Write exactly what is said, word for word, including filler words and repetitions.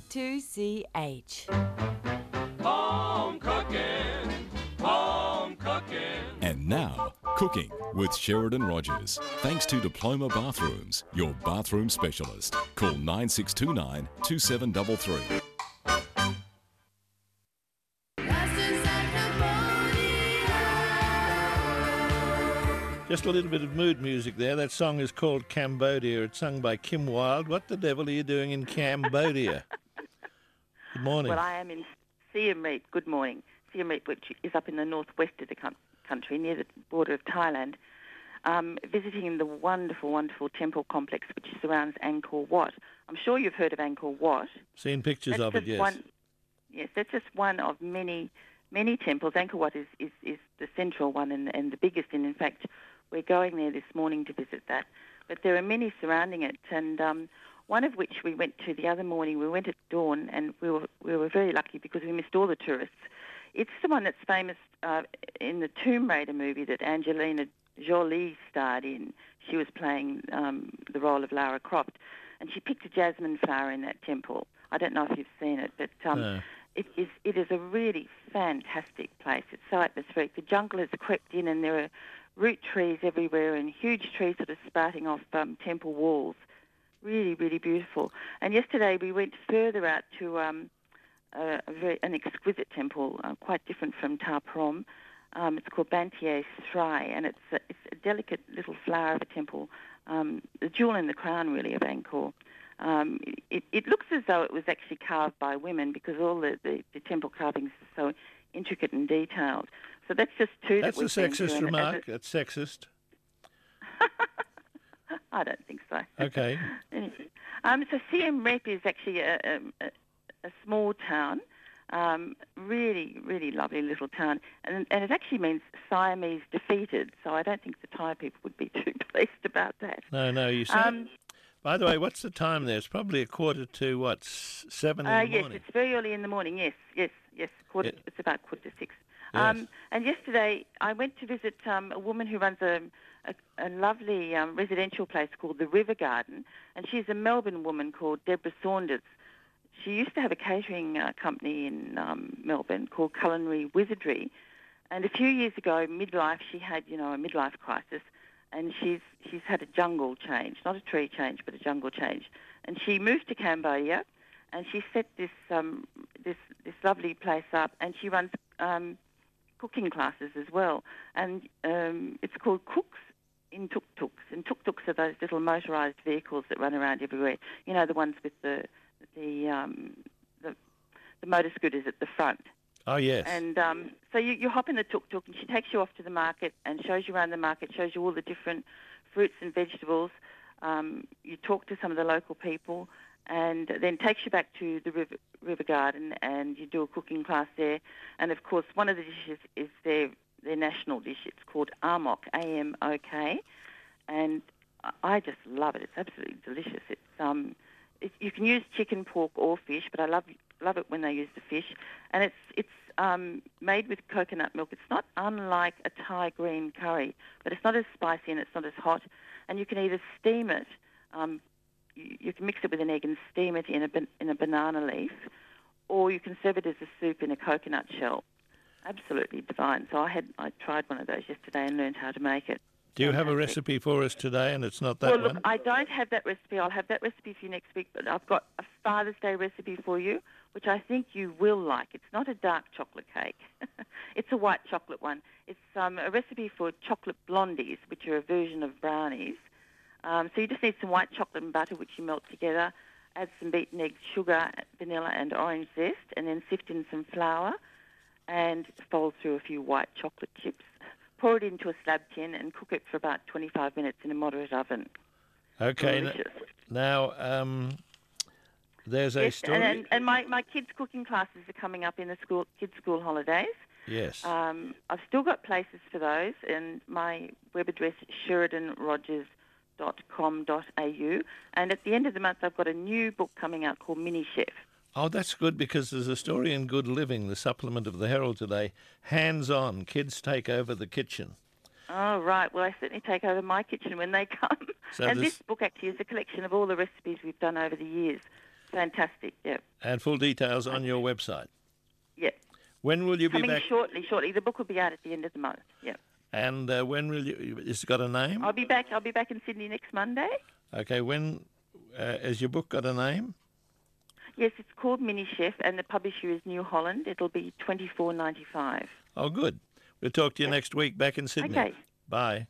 two C H. Home cooking, home cooking. And now, cooking with Sheridan Rogers. Thanks to Diploma Bathrooms, your bathroom specialist. Call nine six two nine, two seven three three. Just a little bit of mood music there. That song is called Cambodia. It's sung by Kim Wilde. What the devil are you doing in Cambodia? Good morning. Well, I am in Siem Reap. Good morning. Siem Reap, which is up in the northwest of the com- country, near the border of Thailand, um, visiting the wonderful, wonderful temple complex which surrounds Angkor Wat. I'm sure you've heard of Angkor Wat. Seen pictures That's of it, just yes. One, yes, that's just one of many, many temples. Angkor Wat is, is, is the central one and, and the biggest, and in fact, we're going there this morning to visit that. But there are many surrounding it, and um, one of which we went to the other morning. We went at dawn, and we were we were very lucky because we missed all the tourists. It's the one that's famous uh, in the Tomb Raider movie that Angelina Jolie starred in. She was playing um, the role of Lara Croft, and she picked a jasmine flower in that temple. I don't know if you've seen it, but um, No. it is it is a really fantastic place. It's so atmospheric. The jungle has crept in, and there are root trees everywhere and huge trees sort of sprouting off um, temple walls. Really, really beautiful. And yesterday we went further out to um, a, a very, an exquisite temple, uh, quite different from Ta Prohm. Um, it's called Banteay Sri, and it's a, it's a delicate little flower of a temple, um, the jewel in the crown, really, of Angkor. Um, it, it looks as though it was actually carved by women because all the, the, the temple carvings are so intricate and detailed. So that's just two That's that a we've been sexist to, remark. and That's sexist. I don't think so. Okay. Anyway, um, so Siem Reap is actually a, a, a small town, um, really, really lovely little town, and, and it actually means Siamese defeated. So I don't think the Thai people would be too pleased about that. No, no, you said. Um, By the way, what's the time there? It's probably a quarter to, what, s- seven in uh, the yes, morning? it's very early in the morning. Yes, yes, yes. Quarter, Yeah. It's about quarter to six. Yes. Um, and yesterday I went to visit um, a woman who runs a, a, a lovely um, residential place called the River Garden, and she's a Melbourne woman called Deborah Saunders. She used to have a catering uh, company in um, Melbourne called Culinary Wizardry, and a few years ago, midlife, she had, you know, a midlife crisis, and she's she's had a jungle change, not a tree change, but a jungle change. And she moved to Cambodia, and she set this um, this this lovely place up, and she runs um, cooking classes as well. And um, it's called Cooks in Tuk-Tuks, and Tuk-Tuks are those little motorised vehicles that run around everywhere. You know, the ones with the the um, the, the motor scooters at the front. Oh, yes. And um, so you, you hop in the tuk-tuk and she takes you off to the market and shows you around the market, shows you all the different fruits and vegetables. Um, you talk to some of the local people and then takes you back to the river, river garden and you do a cooking class there. And, of course, one of the dishes is their, their national dish. It's called Amok, A M O K. And I just love it. It's absolutely delicious. It's um, it, you can use chicken, pork or fish, but I love love it when they use the fish. And it's it's um, made with coconut milk. It's not unlike a Thai green curry, but it's not as spicy and it's not as hot. And you can either steam it, um, you, you can mix it with an egg and steam it in a ban- in a banana leaf, or you can serve it as a soup in a coconut shell. Absolutely divine. So I had I tried one of those yesterday and learned how to make it. Do you have a Fantastic. recipe for us today, and it's not that Well, look, one? I don't have that recipe. I'll have that recipe for you next week, but I've got a Father's Day recipe for you, which I think you will like. It's not a dark chocolate cake. It's a white chocolate one. It's um, a recipe for chocolate blondies, which are a version of brownies. Um, so you just need some white chocolate and butter, which you melt together, add some beaten eggs, sugar, vanilla and orange zest, and then sift in some flour and fold through a few white chocolate chips. Pour it into a slab tin and cook it for about twenty-five minutes in a moderate oven. Okay. n- Delicious. Now, um, there's a Yes, story. and, and, and my, my kids' cooking classes are coming up in the school kids' school holidays. yes. Um, I've still got places for those, and my web address is sheridan rogers dot com dot a u. And at the end of the month, I've got a new book coming out called Mini Chef. Oh, that's good, because there's a story in Good Living, the supplement of the Herald today. Hands-on, kids take over the kitchen. Oh, right. Well, I certainly take over my kitchen when they come. So and this- this book actually is a collection of all the recipes we've done over the years. fantastic. Yeah, And full details on your website. yeah. When will you be Coming back? shortly, shortly. The book will be out at the end of the month. Yeah. And uh, when will you? It's got a name. I'll be back. I'll be back in Sydney next Monday. Okay. When uh, has your book got a name? Yes, it's called Mini Chef, and the publisher is New Holland. It'll be twenty four ninety five. Oh, good. We'll talk to you next week back in Sydney. Okay. Bye.